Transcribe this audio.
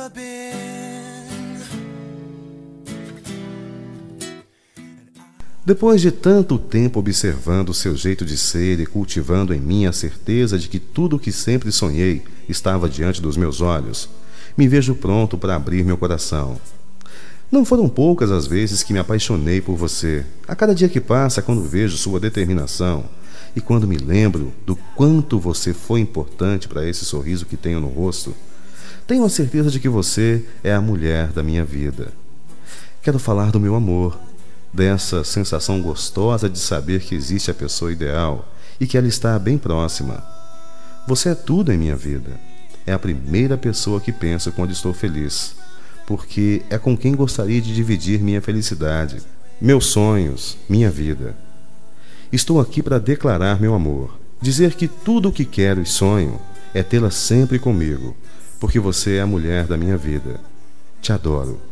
Depois de tanto tempo observando o seu jeito de ser e cultivando em mim a certeza de que tudo o que sempre sonhei estava diante dos meus olhos, me vejo pronto para abrir meu coração. Não foram poucas as vezes que me apaixonei por você. A cada dia que passa, quando vejo sua determinação e quando me lembro do quanto você foi importante para esse sorriso que tenho no rosto, tenho a certeza de que você é a mulher da minha vida. Quero falar do meu amor, dessa sensação gostosa de saber que existe a pessoa ideal e que ela está bem próxima. Você é tudo em minha vida. É a primeira pessoa que penso quando estou feliz, porque é com quem gostaria de dividir minha felicidade, meus sonhos, minha vida. Estou aqui para declarar meu amor, dizer que tudo o que quero e sonho é tê-la sempre comigo, porque você é a mulher da minha vida. Te adoro.